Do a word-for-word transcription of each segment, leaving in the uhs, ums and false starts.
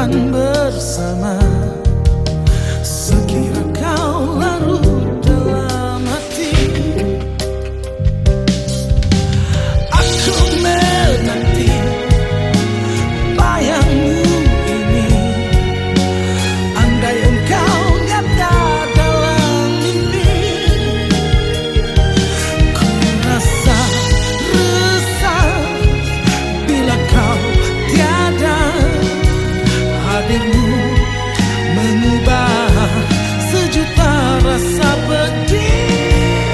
akan bersama. Sekira kau larut dalam hati, aku menanti bayangmu ini. Andai engkau nyata dalam mimpi, ku rasa resah bila kau tiada. Hadirmu mengubah sejuta rasa pedih.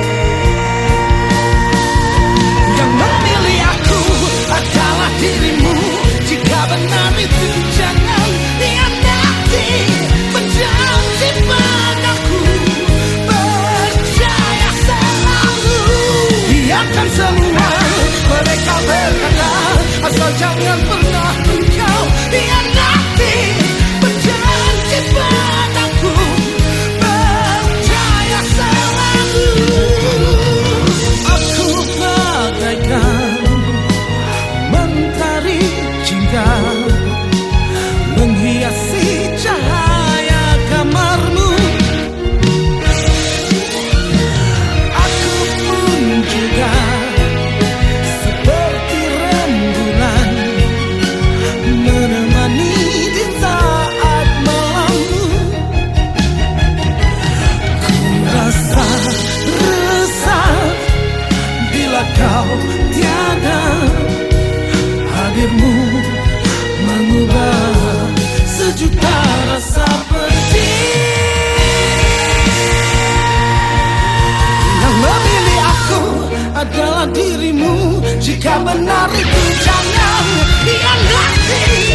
Yang memilih aku adalah dirimu. Jika benar itu jangan hianati. Berjanji padaku, percaya selalu. Biarkan semua mereka berkata, asal jangan pernah engkau hianati. Berjanji padaku, percaya selalu. Aku bagaikan mentari jingga menghiasi cahaya kamarmu. Aku pun juga seperti rembulan menemani di saat malammu. Ku rasa resah bila kau tiada. Hadirmu mengubah sejuta rasa pedih. Yang memilih aku adalah dirimu. Jika benar itu jangan hianati.